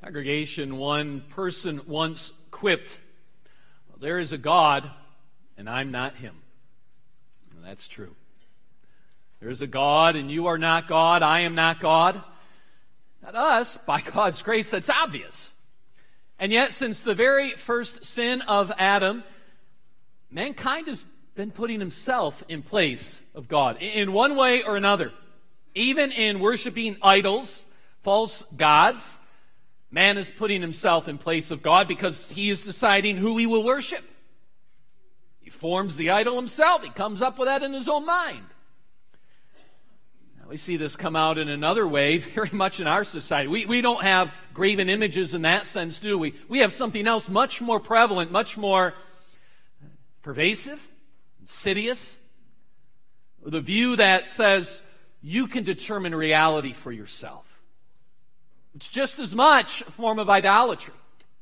Congregation, one person once quipped, "Well, there is a God, and I'm not Him." And that's true. There is a God, and you are not God. I am not God. Not us. By God's grace, that's obvious. And yet, since the very first sin of Adam, mankind has been putting himself in place of God in one way or another. Even in worshiping idols, false gods, man is putting himself in place of God because he is deciding who he will worship. He forms the idol himself. He comes up with that in his own mind. Now, we see this come out in another way very much in our society. We don't have graven images in that sense, do we? We have something else much more prevalent, much more pervasive, insidious. The view that says you can determine reality for yourself. It's just as much a form of idolatry.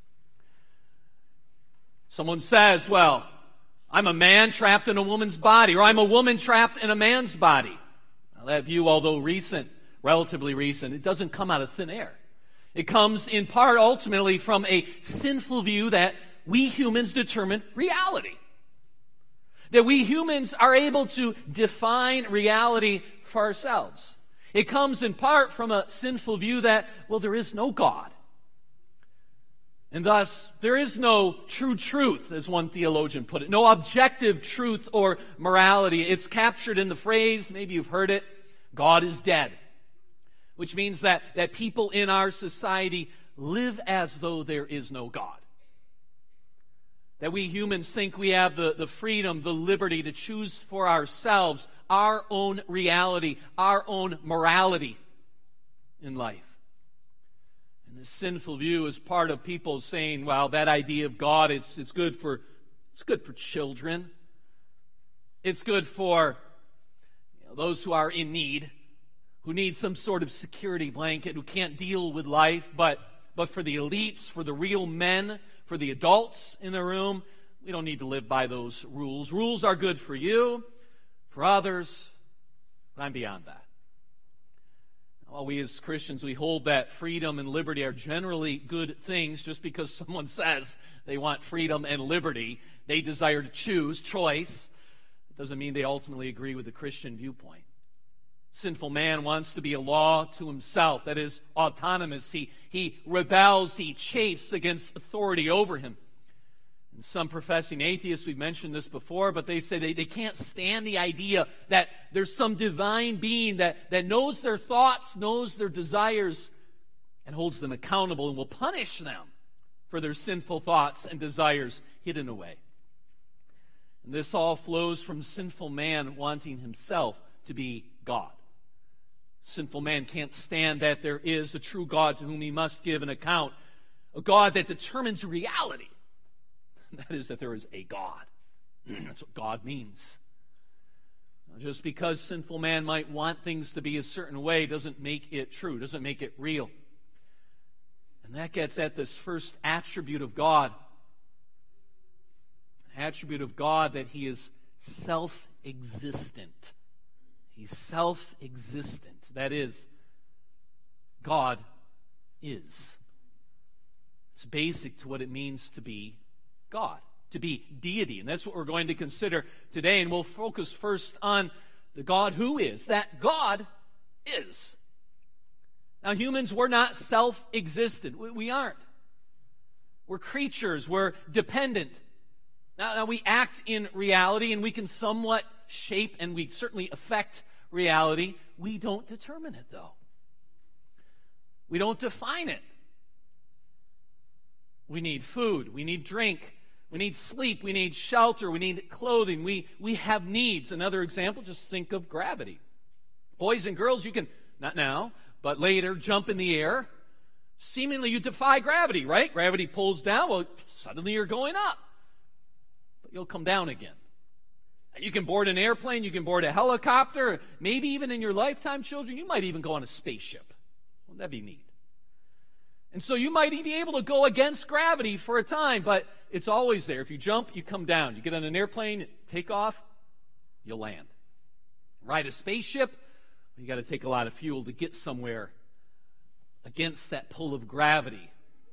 Someone says, well, I'm a man trapped in a woman's body, or I'm a woman trapped in a man's body. Now, that view, although recent, relatively recent, it doesn't come out of thin air. It comes in part ultimately from a sinful view that we humans determine reality. That we humans are able to define reality for ourselves. It comes in part from a sinful view that, well, there is no God. And thus, there is no true truth, as one theologian put it. No objective truth or morality. It's captured in the phrase, maybe you've heard it, God is dead. Which means that people in our society live as though there is no God. That we humans think we have the freedom, the liberty to choose for ourselves our own reality, our own morality in life. And this sinful view is part of people saying, well, that idea of God, it's good for children. It's good for those who are in need, who need some sort of security blanket, who can't deal with life, but for the elites, for the real men, for the adults in the room, we don't need to live by those rules. Rules are good for you, for others, but I'm beyond that. While we as Christians, we hold that freedom and liberty are generally good things. Just because someone says they want freedom and liberty, they desire to choose, choice, it doesn't mean they ultimately agree with the Christian viewpoint. Sinful man wants to be a law to himself, that is, autonomous. He rebels, he chafes against authority over him. And some professing atheists, we've mentioned this before, but they say they can't stand the idea that there's some divine being that knows their thoughts, knows their desires, and holds them accountable and will punish them for their sinful thoughts and desires hidden away. And this all flows from sinful man wanting himself to be God. Sinful man can't stand that there is a true God to whom he must give an account. A God that determines reality. That is, that there is a God. That's what God means. Just because sinful man might want things to be a certain way doesn't make it true, doesn't make it real. And that gets at this first attribute of God. An attribute of God that He is self-existent. He's self-existent. That is, God is. It's basic to what it means to be God, to be deity. And that's what we're going to consider today. And we'll focus first on the God who is. That God is. Now, humans, we're not self-existent. We aren't. We're creatures. We're dependent. Now, we act in reality, and we can somewhat shape, and we certainly affect reality. We don't determine it, though. We don't define it. We need food. We need drink. We need sleep. We need shelter. We need clothing. We have needs. Another example, just think of gravity. Boys and girls, you can, not now, but later, jump in the air. Seemingly you defy gravity, right? Gravity pulls down. Well, suddenly you're going up. But you'll come down again. You can board an airplane. You can board a helicopter. Maybe even in your lifetime, children, you might even go on a spaceship. Wouldn't that be neat? And so you might be able to go against gravity for a time, but it's always there. If you jump, you come down. You get on an airplane, take off, you'll land. Ride a spaceship, you got to take a lot of fuel to get somewhere against that pull of gravity.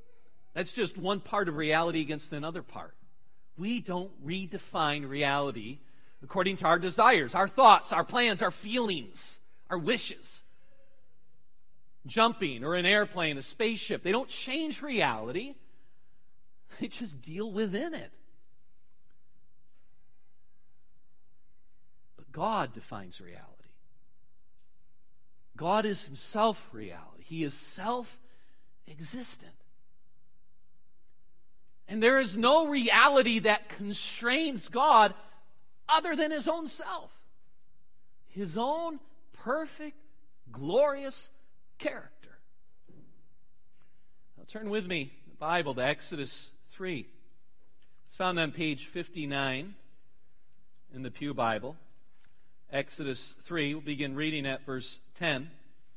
That's just one part of reality against another part. We don't redefine reality according to our desires, our thoughts, our plans, our feelings, our wishes. Jumping or an airplane, a spaceship, they don't change reality. They just deal within it. But God defines reality. God is Himself reality. He is self-existent. And there is no reality that constrains God other than His own self. His own perfect, glorious character. Now turn with me in the Bible to Exodus 3. It's found on page 59 in the Pew Bible. Exodus 3. We'll begin reading at verse 10.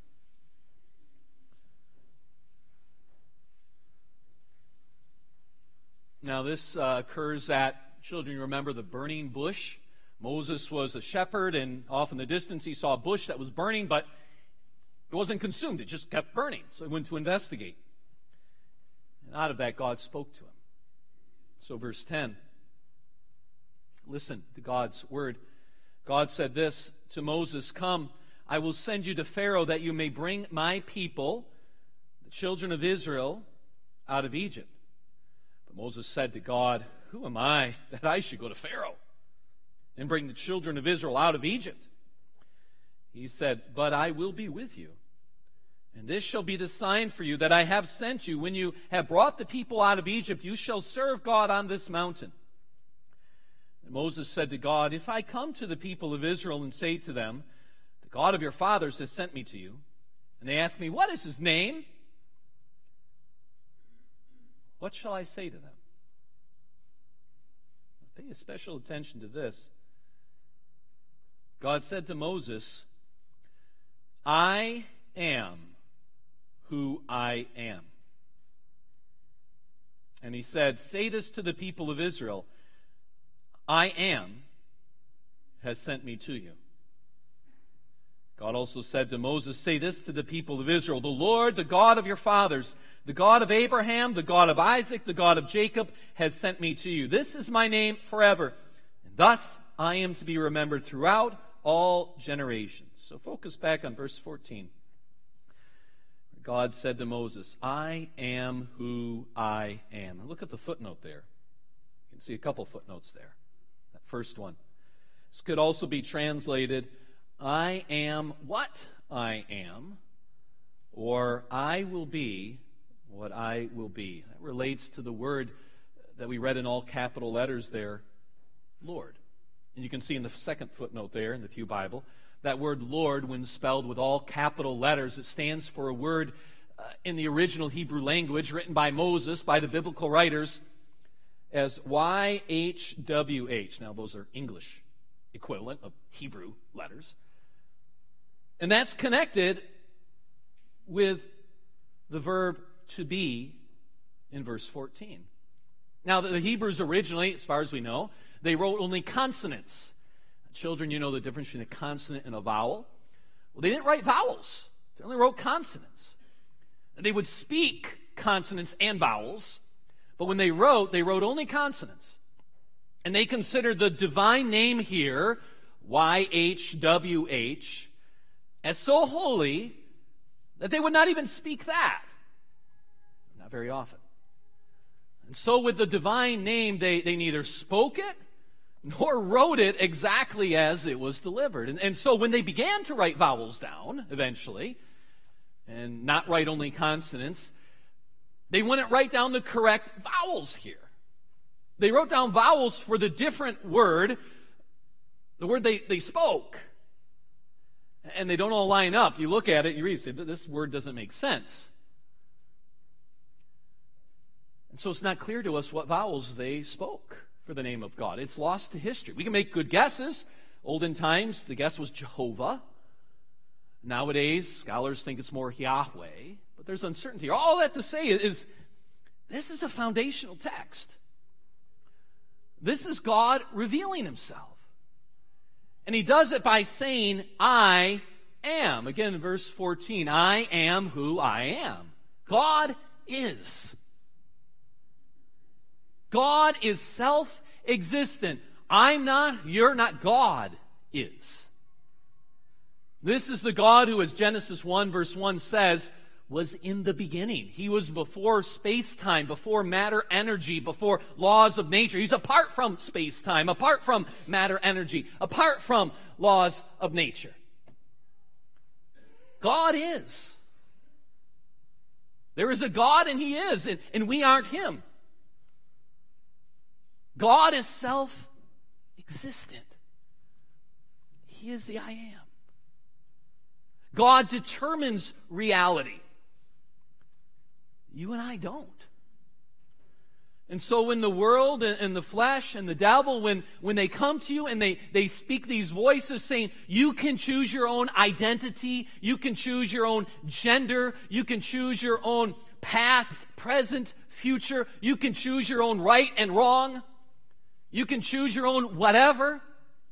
Now this occurs at, children, you remember the burning bush. Moses was a shepherd, and off in the distance he saw a bush that was burning, but it wasn't consumed. It just kept burning. So he went to investigate. And out of that, God spoke to him. So verse 10. Listen to God's word. God said this to Moses, "Come, I will send you to Pharaoh that you may bring my people, the children of Israel, out of Egypt." But Moses said to God, "Who am I that I should go to Pharaoh and bring the children of Israel out of Egypt?" He said, "But I will be with you. And this shall be the sign for you that I have sent you. When you have brought the people out of Egypt, you shall serve God on this mountain." And Moses said to God, "If I come to the people of Israel and say to them, 'The God of your fathers has sent me to you,' and they ask me, 'What is His name?' what shall I say to them?" Now, pay special attention to this. God said to Moses, "I am who I am." And He said, "Say this to the people of Israel, 'I am has sent me to you.'" God also said to Moses, "Say this to the people of Israel, 'The Lord, the God of your fathers, the God of Abraham, the God of Isaac, the God of Jacob, has sent me to you. This is my name forever, and thus I am to be remembered throughout all generations." So focus back on verse 14. God said to Moses, "I am who I am." And look at the footnote there. You can see a couple footnotes there. That first one. This could also be translated, "I am what I am," or "I will be what I will be." That relates to the word that we read in all capital letters there, Lord. And you can see in the second footnote there in the Pew Bible, that word Lord, when spelled with all capital letters, it stands for a word in the original Hebrew language written by Moses, by the biblical writers, as YHWH. Now, those are English equivalent of Hebrew letters. And that's connected with the verb to be in verse 14. Now, the Hebrews originally, as far as we know, they wrote only consonants. Children, you know the difference between a consonant and a vowel. Well, they didn't write vowels. They only wrote consonants. And they would speak consonants and vowels, but when they wrote only consonants. And they considered the divine name here, YHWH, as so holy that they would not even speak that. Not very often. And so with the divine name, they neither spoke it nor wrote it exactly as it was delivered. And so when they began to write vowels down, eventually, and not write only consonants, they wouldn't write down the correct vowels here. They wrote down vowels for the different word, the word they spoke. And they don't all line up. You look at it, you read, say, this word doesn't make sense. And so it's not clear to us what vowels they spoke for the name of God. It's lost to history. We can make good guesses. Olden times, the guess was Jehovah. Nowadays, scholars think it's more Yahweh. But there's uncertainty. All that to say is, this is a foundational text. This is God revealing Himself. And He does it by saying, "I am." Again, in verse 14, "I am who I am." God is. God is self-existent. I'm not, you're not, God is. This is the God who, as Genesis 1 verse 1 says, was in the beginning. He was before space-time, before matter-energy, before laws of nature. He's apart from space-time, apart from matter-energy, apart from laws of nature. God is. There is a God and He is, and we aren't Him. God is self-existent. He is the I am. God determines reality. You and I don't. And so when the world and the flesh and the devil, when they come to you and they speak these voices saying, you can choose your own identity, you can choose your own gender, you can choose your own past, present, future, you can choose your own right and wrong, you can choose your own whatever.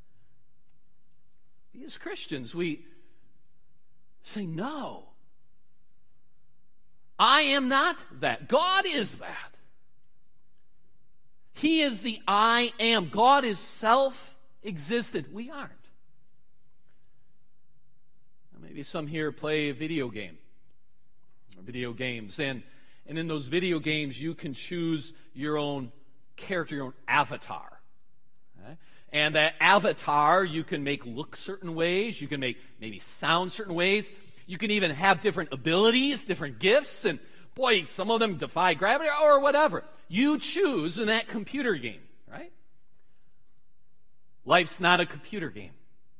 As Christians, we say, no. I am not that. God is that. He is the I am. God is self-existent. We aren't. Maybe some here play a video game or video games. And in those video games, you can choose your own character, your own avatar. Okay? And that avatar you can make look certain ways. You can make maybe sound certain ways. You can even have different abilities, different gifts. And boy, some of them defy gravity or whatever. You choose in that computer game, right? Life's not a computer game.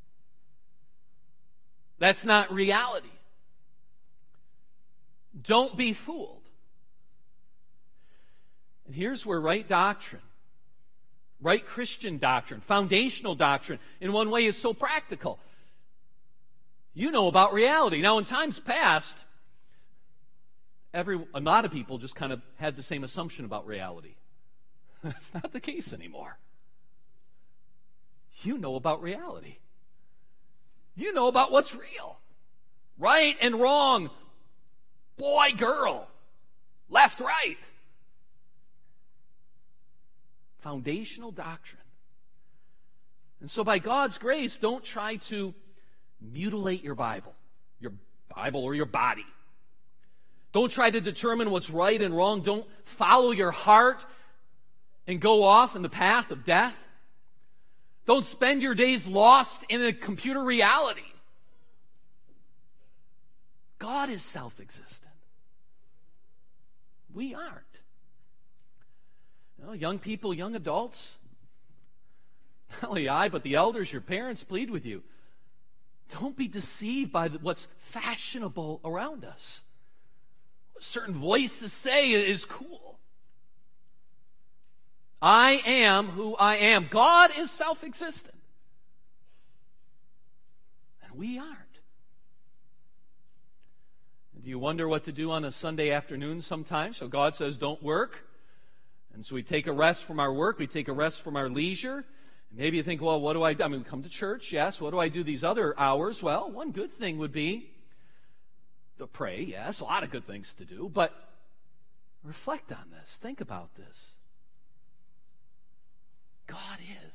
That's not reality. Don't be fooled. And here's where right doctrine, right Christian doctrine, foundational doctrine, in one way is so practical. You know about reality. Now, in times past, a lot of people just kind of had the same assumption about reality. That's not the case anymore. You know about reality. You know about what's real. Right and wrong. Boy, girl. Left, right. Foundational doctrine. And so by God's grace, don't try to mutilate your Bible or your body. Don't try to determine what's right and wrong. Don't follow your heart and go off in the path of death. Don't spend your days lost in a computer reality. God is self-existent. We aren't. Young people, young adults, not only I, but the elders, your parents plead with you. Don't be deceived by what's fashionable around us. What certain voices say is cool. I am who I am. God is self-existent. And we aren't. Do you wonder what to do on a Sunday afternoon sometimes? So God says, don't work. And so we take a rest from our work. We take a rest from our leisure. Maybe you think, well, what do I do? I mean, we come to church, yes. What do I do these other hours? Well, one good thing would be to pray, yes. A lot of good things to do. But reflect on this. Think about this. God is.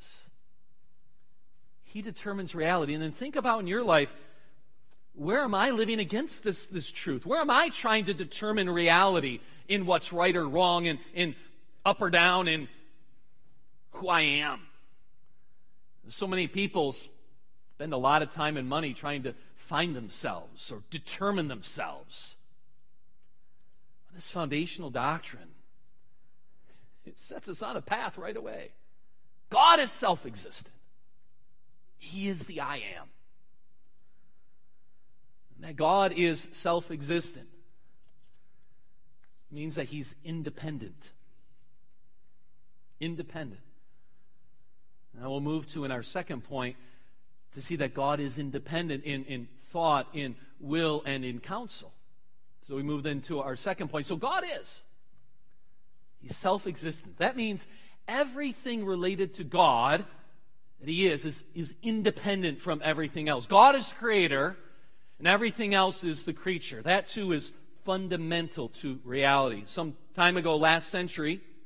He determines reality. And then think about in your life, where am I living against this truth? Where am I trying to determine reality in what's right or wrong, in up or down, in who I am? So many people spend a lot of time and money trying to find themselves or determine themselves. This foundational doctrine, it sets us on a path right away. God is self-existent. He is the I am. And that God is self-existent means that He's independent. Independent. Now we'll move to, in our second point, to see that God is independent in thought, in will, and in counsel. So we move then to our second point. So God is. He's self-existent. That means everything related to God that He is independent from everything else. God is creator, and everything else is the creature. That too is fundamental to reality. Some time ago, last century,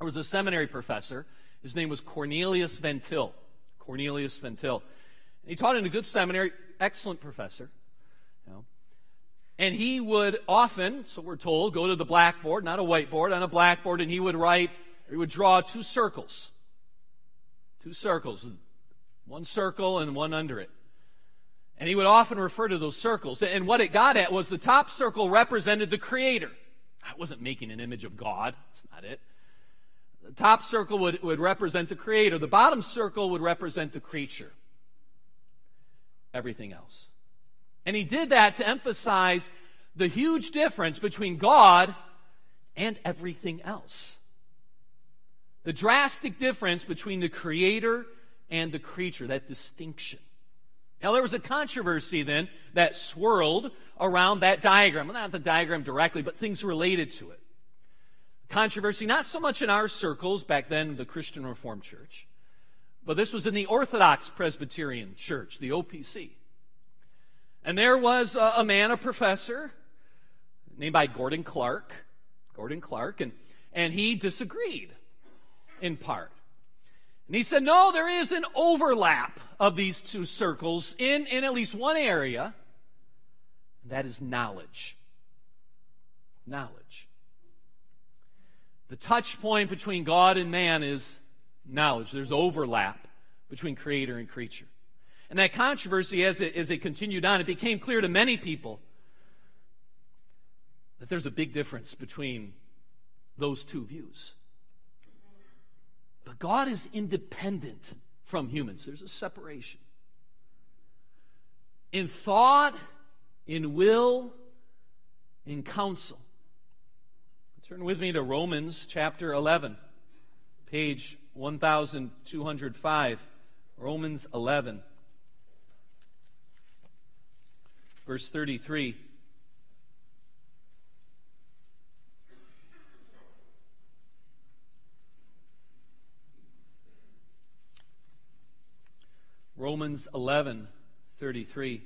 There was a seminary professor. His name was Cornelius Van Til. Cornelius Van Til. And he taught in a good seminary, excellent professor. And he would often, so we're told, go to the blackboard, not a whiteboard, on a blackboard, and he would draw two circles. Two circles. One circle and one under it. And he would often refer to those circles. And what it got at was the top circle represented the Creator. I wasn't making an image of God. That's not it. The top circle would represent the Creator. The bottom circle would represent the creature. Everything else. And he did that to emphasize the huge difference between God and everything else. The drastic difference between the Creator and the creature, that distinction. Now, there was a controversy then that swirled around that diagram. Well, not the diagram directly, but things related to it. Controversy not so much in our circles, back then the Christian Reformed Church, but this was in the Orthodox Presbyterian Church, the OPC. And there was a man, a professor, named by Gordon Clark, and he disagreed in part. And he said, no, there is an overlap of these two circles in at least one area, and that is knowledge. Knowledge. The touch point between God and man is knowledge. There's overlap between creator and creature. And that controversy, as it continued on, it became clear to many people that there's a big difference between those two views. But God is independent from humans. There's a separation. In thought, in will, in counsel. Turn with me to Romans chapter 11, page 1205. Romans 11, verse 33. Romans 11:33.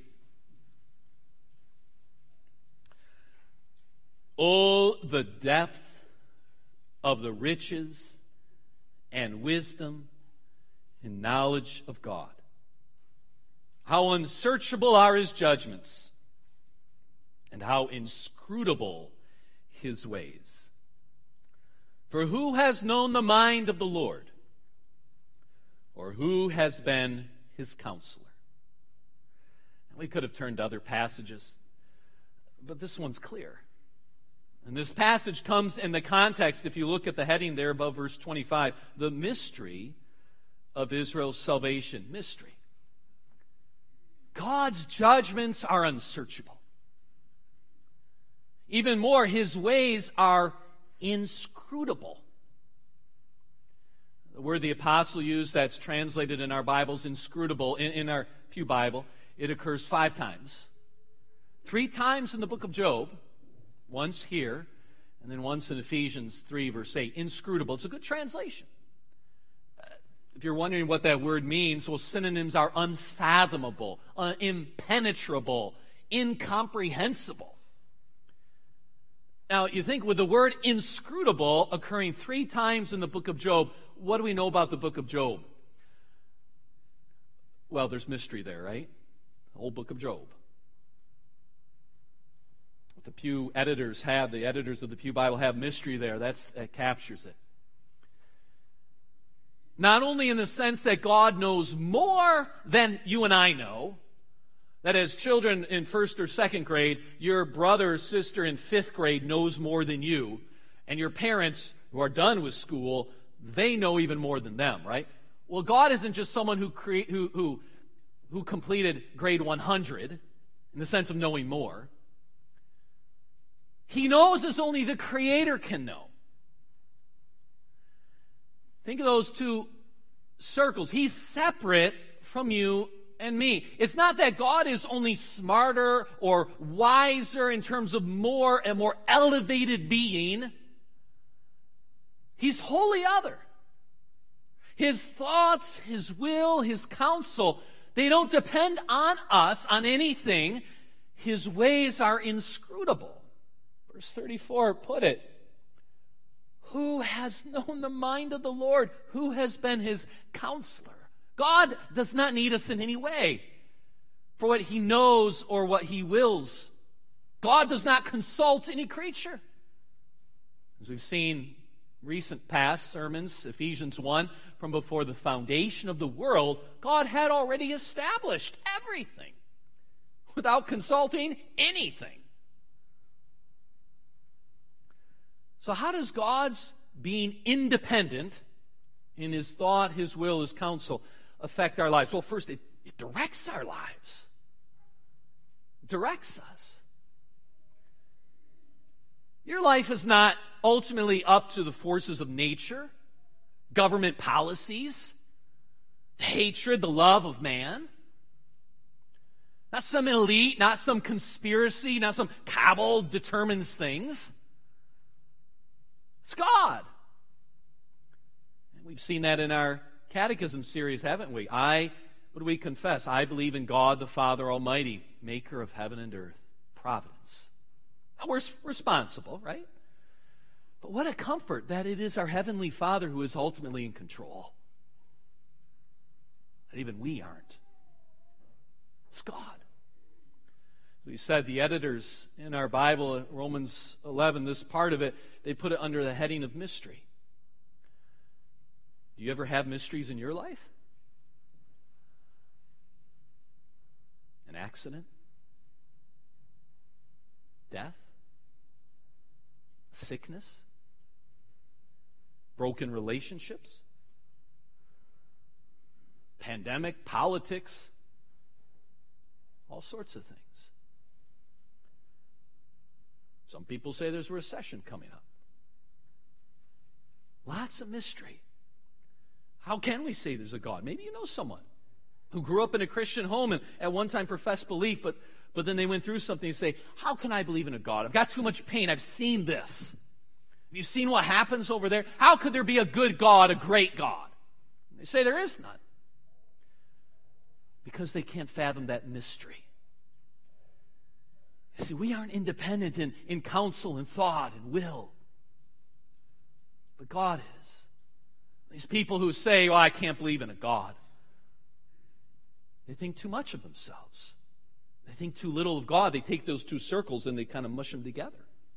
Oh, the depth of the riches and wisdom and knowledge of God. How unsearchable are His judgments, and how inscrutable His ways. For who has known the mind of the Lord? Or who has been His counselor? We could have turned to other passages, but this one's clear. And this passage comes in the context, if you look at the heading there above verse 25, the mystery of Israel's salvation. Mystery. God's judgments are unsearchable. Even more, His ways are inscrutable. The word the apostle used that's translated in our Bibles, inscrutable, in our Pew Bible, it occurs 5 times. 3 times in the book of Job, once here, and then once in Ephesians 3, verse 8. Inscrutable. It's a good translation. If you're wondering what that word means, well, synonyms are unfathomable, impenetrable, incomprehensible. Now, you think with the word inscrutable occurring 3 times in the book of Job, what do we know about the book of Job? Well, there's mystery there, right? The whole book of Job. What the Pew editors have, the editors of the Pew Bible have mystery there. That captures it. Not only in the sense that God knows more than you and I know, that as children in 1st or 2nd grade, your brother or sister in 5th grade knows more than you, and your parents who are done with school, they know even more than them, right? Well, God isn't just someone who completed grade 100 in the sense of knowing more. He knows as only the Creator can know. Think of those 2 circles. He's separate from you and me. It's not that God is only smarter or wiser in terms of a more elevated being. He's wholly other. His thoughts, His will, His counsel, they don't depend on us, on anything. His ways are inscrutable. Verse 34 put it. Who has known the mind of the Lord? Who has been His counselor? God does not need us in any way for what He knows or what He wills. God does not consult any creature. As we've seen recent past sermons, Ephesians 1, from before the foundation of the world, God had already established everything without consulting anything. So how does God's being independent in His thought, His will, His counsel affect our lives? Well, first, it directs our lives. It directs us. Your life is not ultimately up to the forces of nature, government policies, the hatred, the love of man. Not some elite, not some conspiracy, not some cabal determines things. It's God. And we've seen that in our catechism series, haven't we? What do we confess? I believe in God the Father Almighty, maker of heaven and earth, providence. We're responsible, right? But what a comfort that it is our Heavenly Father who is ultimately in control. That even we aren't. It's God. We said the editors in our Bible, Romans 11, this part of it, they put it under the heading of mystery. Do you ever have mysteries in your life? An accident? Death? Sickness? Broken relationships? Pandemic? Politics? All sorts of things. Some people say there's a recession coming up. Lots of mystery. How can we say there's a God? Maybe you know someone who grew up in a Christian home and at one time professed belief, but then they went through something and say, how can I believe in a God? I've got too much pain. I've seen this. Have you seen what happens over there? How could there be a good God, a great God? They say there is none. Because they can't fathom that mystery. You see, we aren't independent in counsel and thought and will. But God is. These people who say, well, I can't believe in a God, they think too much of themselves. They think too little of God. They take those two circles and they kind of mush them together.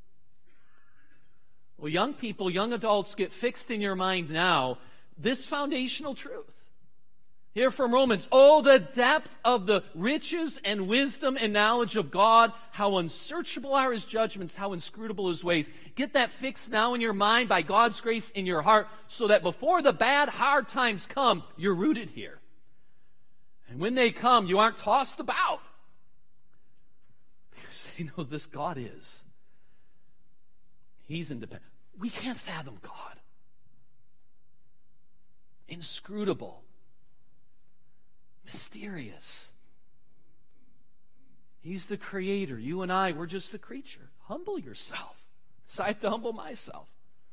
Well, young people, young adults, get fixed in your mind now this foundational truth. Here from Romans, oh, the depth of the riches and wisdom and knowledge of God, how unsearchable are His judgments, how inscrutable His ways. Get that fixed now in your mind by God's grace in your heart so that before the bad, hard times come, you're rooted here. And when they come, you aren't tossed about. Because they know this God is. He's independent. We can't fathom God. Inscrutable. Mysterious. He's the creator. You and I, we're just the creature. Humble yourself. Decide to humble myself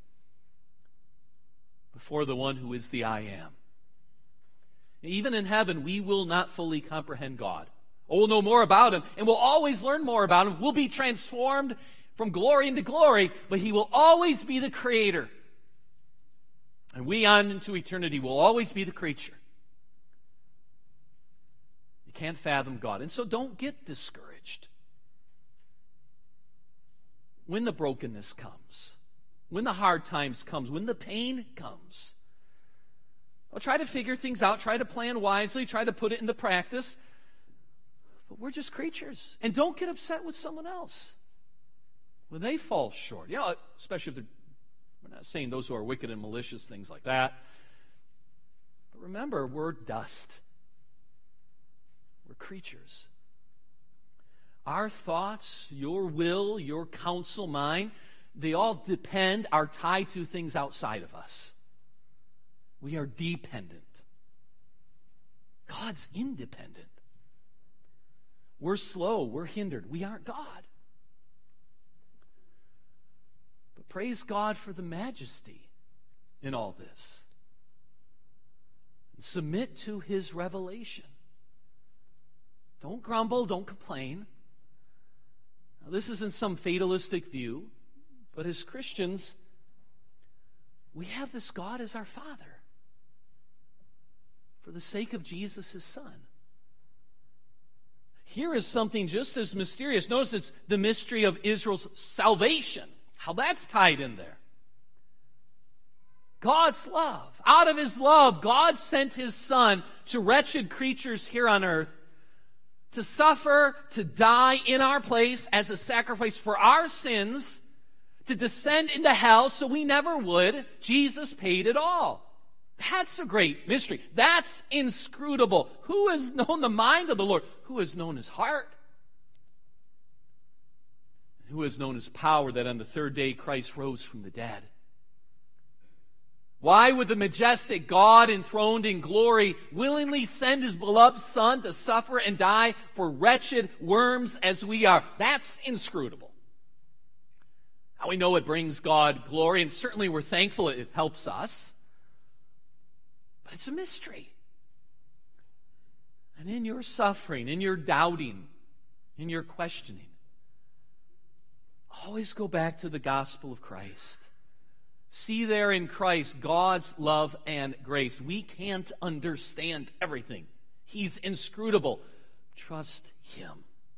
before the one who is the I am. Even in heaven, we will not fully comprehend God. We'll know more about Him, and we'll always learn more about Him. We'll be transformed from glory into glory, but He will always be the creator. And we on into eternity will always be the creature. You can't fathom God. And so don't get discouraged when the brokenness comes, when the hard times comes, when the pain comes. Well, try to figure things out, try to plan wisely, try to put it into practice. But we're just creatures. And don't get upset with someone else when they fall short. You know, especially if they're, we're not saying those who are wicked and malicious, things like that. But remember, we're dust. We're creatures. Our thoughts, your will, your counsel, mine, they all depend, are tied to things outside of us. We are dependent. God's independent. We're slow. We're hindered. We aren't God. But praise God for the majesty in all this. Submit to His revelation. Don't grumble. Don't complain. Now, this isn't some fatalistic view, but as Christians, we have this God as our Father for the sake of Jesus, His Son. Here is something just as mysterious. Notice it's the mystery of Israel's salvation. How that's tied in there. God's love. Out of His love, God sent His Son to wretched creatures here on earth to suffer, to die in our place as a sacrifice for our sins, to descend into hell so we never would. Jesus paid it all. That's a great mystery. That's inscrutable. Who has known the mind of the Lord? Who has known His heart? Who has known His power that on the third day Christ rose from the dead? Why would the majestic God enthroned in glory willingly send His beloved Son to suffer and die for wretched worms as we are? That's inscrutable. Now we know it brings God glory, and certainly we're thankful it helps us. But it's a mystery. And in your suffering, in your doubting, in your questioning, always go back to the gospel of Christ. See there in Christ God's love and grace. We can't understand everything. He's inscrutable. Trust Him.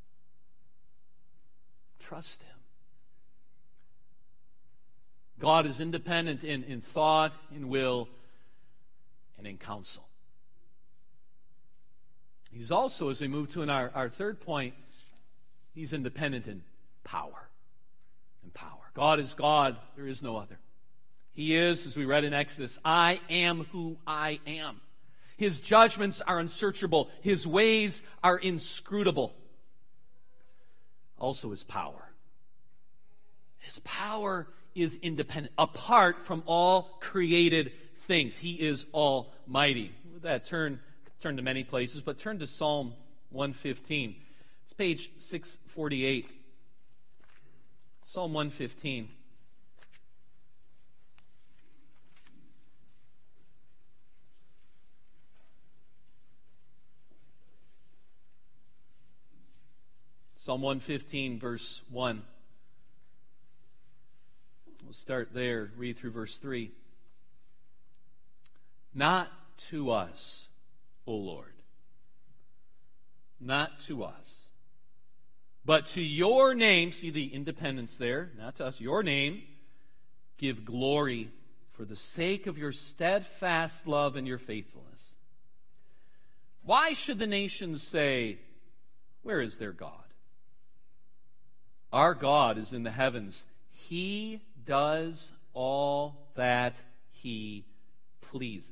Trust Him. God is independent in thought, in will, and in counsel. He's also, as we move to our third point, He's independent in power. In power. God is God. There is no other. He is, as we read in Exodus, I am who I am. His judgments are unsearchable. His ways are inscrutable. Also His power. His power is independent, apart from all created things. He is almighty. With that, turn to many places, but turn to Psalm 115. It's page 648. Psalm 115. Psalm 115, verse 1. We'll start there, read through verse 3. Not to us, O Lord, not to us, but to your name, see the independence there, not to us, your name, give glory for the sake of your steadfast love and your faithfulness. Why should the nations say, where is their God? Our God is in the heavens. He does all that He pleases.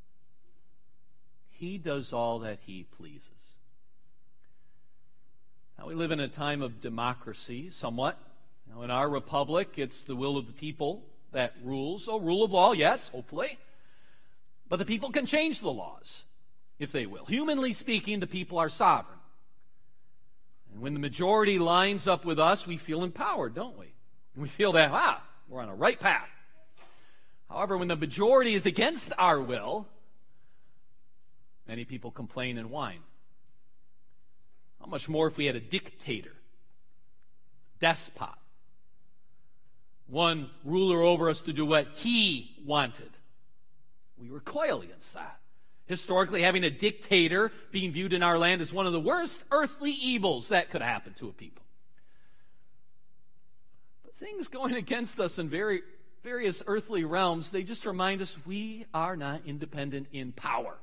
He does all that He pleases. Now, we live in a time of democracy, somewhat. Now, in our republic, it's the will of the people that rules. So, rule of law, yes, hopefully. But the people can change the laws, if they will. Humanly speaking, the people are sovereign. And when the majority lines up with us, we feel empowered, don't we? We feel that, we're on a right path. However, when the majority is against our will, many people complain and whine. How much more if we had a dictator, despot, one ruler over us to do what he wanted? We recoil against that. Historically, having a dictator being viewed in our land as one of the worst earthly evils that could happen to a people. But things going against us in various earthly realms, they just remind us we are not independent in power.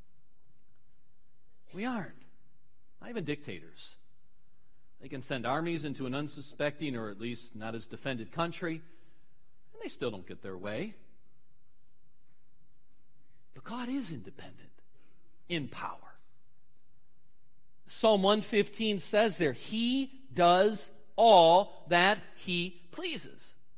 We aren't. Not even dictators. They can send armies into an unsuspecting, or at least not as defended country, and they still don't get their way. But God is independent in power. Psalm 115 says there, He does all that He pleases.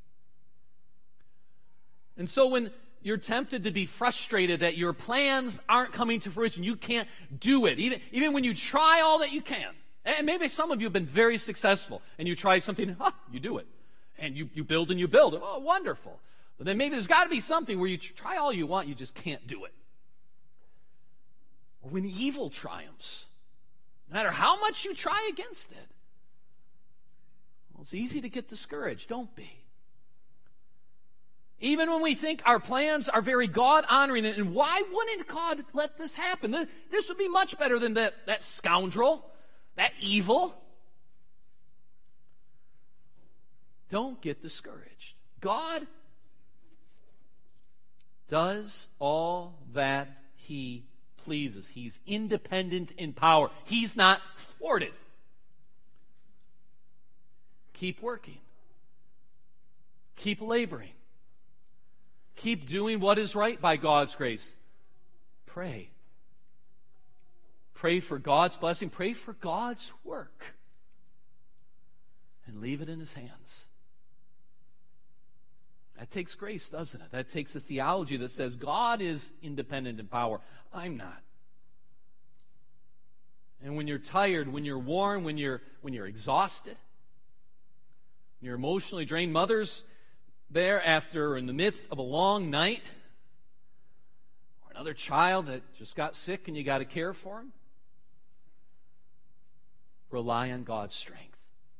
And so when you're tempted to be frustrated that your plans aren't coming to fruition, you can't do it, even when you try all that you can. And maybe some of you have been very successful, and you try something, you do it. And you build and you build. Oh, wonderful. But then maybe there's got to be something where you try all you want, you just can't do it. Or when evil triumphs, no matter how much you try against it, well, it's easy to get discouraged. Don't be. Even when we think our plans are very God-honoring, and why wouldn't God let this happen? This would be much better than that scoundrel, that evil. Don't get discouraged. God does all that He pleases. He's independent in power. He's not thwarted. Keep working. Keep laboring. Keep doing what is right by God's grace. Pray. Pray for God's blessing. Pray for God's work. And leave it in His hands. That takes grace, doesn't it? That takes a theology that says God is independent in power. I'm not. And when you're tired, when you're worn, when you're exhausted, when you're emotionally drained, mothers there after in the midst of a long night, or another child that just got sick and you got to care for him, rely on God's strength.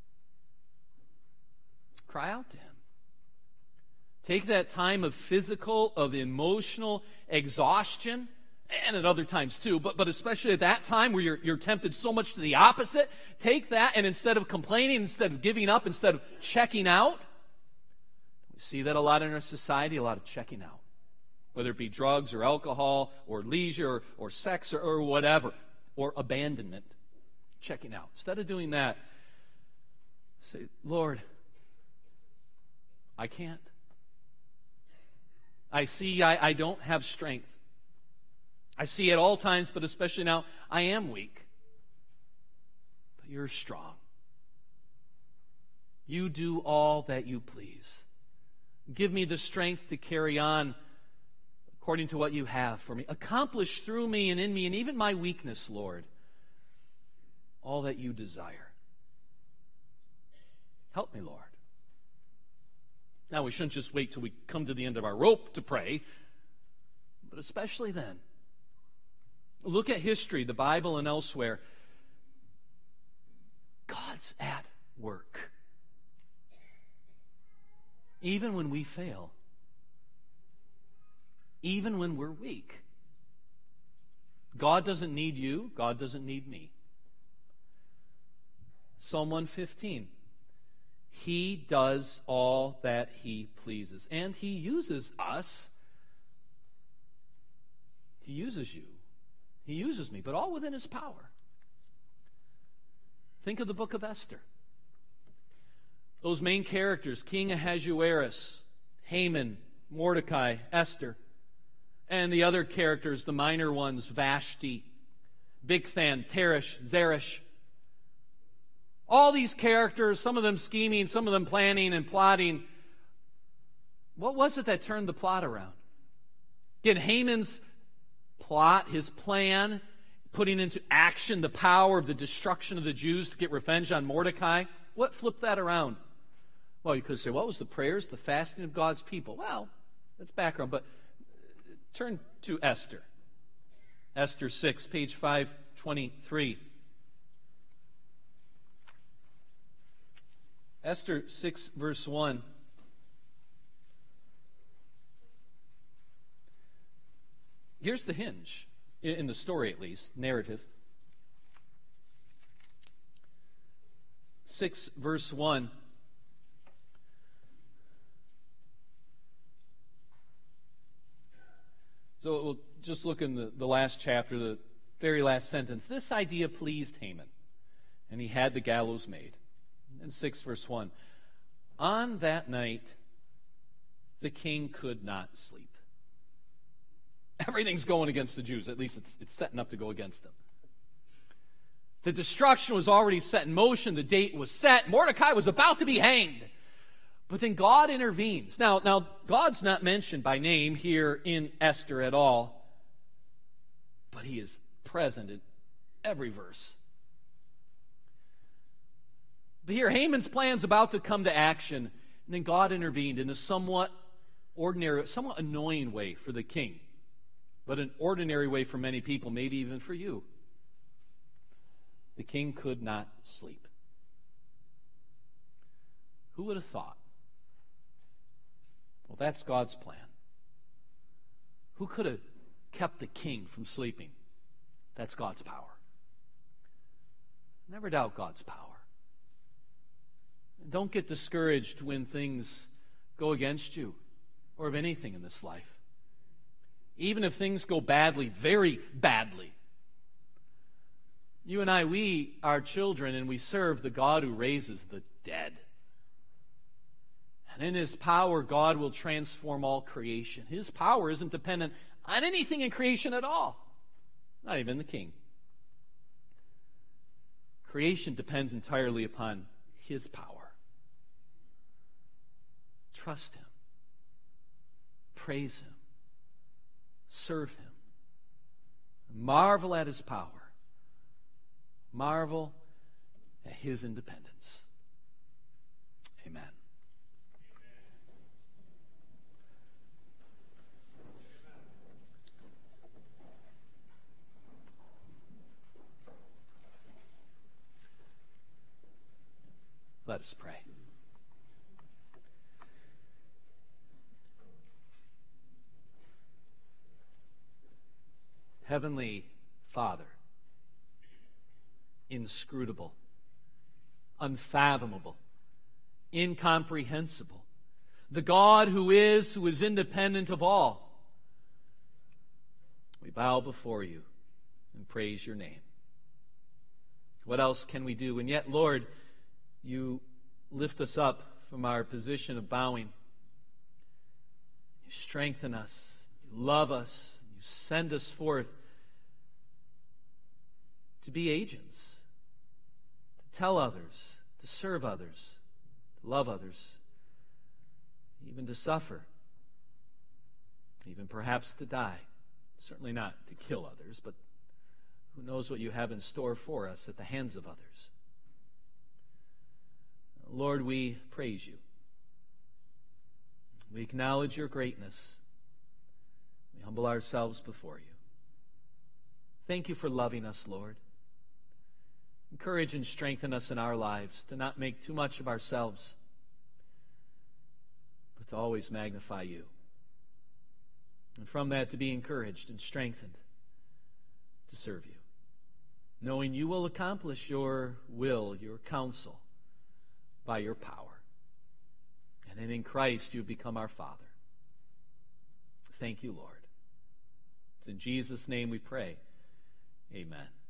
Cry out to Him. Take that time of physical, of emotional exhaustion, and at other times too, but especially at that time where you're tempted so much to the opposite, take that and instead of complaining, instead of giving up, instead of checking out, we see that a lot in our society, a lot of checking out. Whether it be drugs or alcohol or leisure or sex or whatever, or abandonment. Checking out. Instead of doing that, say, Lord, I can't. I see I don't have strength. I see at all times, but especially now, I am weak. But You're strong. You do all that You please. Give me the strength to carry on according to what You have for me. Accomplish through me and in me, and even my weakness, Lord, all that You desire. Help me, Lord. Now, we shouldn't just wait till we come to the end of our rope to pray, but especially then. Look at history, the Bible and elsewhere. God's at work. Even when we fail. Even when we're weak. God doesn't need you. God doesn't need me. Psalm 115. He does all that He pleases. And He uses us. He uses you. He uses me, but all within His power. Think of the book of Esther. Those main characters, King Ahasuerus, Haman, Mordecai, Esther, and the other characters, the minor ones, Vashti, Bigthan, Teresh, Zeresh. All these characters, some of them scheming, some of them planning and plotting. What was it that turned the plot around? Again, Haman's plot, his plan, putting into action the power of the destruction of the Jews to get revenge on Mordecai. What flipped that around? Well, you could say, what was the prayers, the fasting of God's people? Well, that's background, but turn to Esther. Esther 6, page 523. Esther 6, verse 1. Here's the hinge, in the story at least, narrative. 6, verse 1. So we'll just look in the last chapter, the very last sentence. This idea pleased Haman, and he had the gallows made. In 6 verse 1, on that night the king could not sleep. Everything's going against the Jews. At least it's setting up to go against them. The destruction was already set in motion. The date was set. Mordecai was about to be hanged. But then God intervenes. Now God's not mentioned by name here in Esther at all. But He is present in every verse. But here, Haman's plan's about to come to action, and then God intervened in a somewhat ordinary, somewhat annoying way for the king, but an ordinary way for many people, maybe even for you. The king could not sleep. Who would have thought? Well, that's God's plan. Who could have kept the king from sleeping? That's God's power. Never doubt God's power. And don't get discouraged when things go against you or of anything in this life. Even if things go badly, very badly. You and I, we are children and we serve the God who raises the dead. And in His power, God will transform all creation. His power isn't dependent on anything in creation at all. Not even the king. Creation depends entirely upon His power. Trust Him. Praise Him. Serve Him. Marvel at His power. Marvel at His independence. Amen. Let us pray. Heavenly Father, inscrutable, unfathomable, incomprehensible, the God who is independent of all, we bow before You and praise Your name. What else can we do? And yet, Lord, You lift us up from our position of bowing. You strengthen us. You love us. You send us forth to be agents, to tell others, to serve others, to love others, even to suffer, even perhaps to die. Certainly not to kill others, but who knows what You have in store for us at the hands of others. Lord, we praise You. We acknowledge Your greatness. We humble ourselves before You. Thank You for loving us, Lord. Encourage and strengthen us in our lives to not make too much of ourselves, but to always magnify You. And from that to be encouraged and strengthened to serve You, knowing You will accomplish Your will, Your counsel, by Your power. And then in Christ You become our Father. Thank You, Lord. It's in Jesus' name we pray. Amen.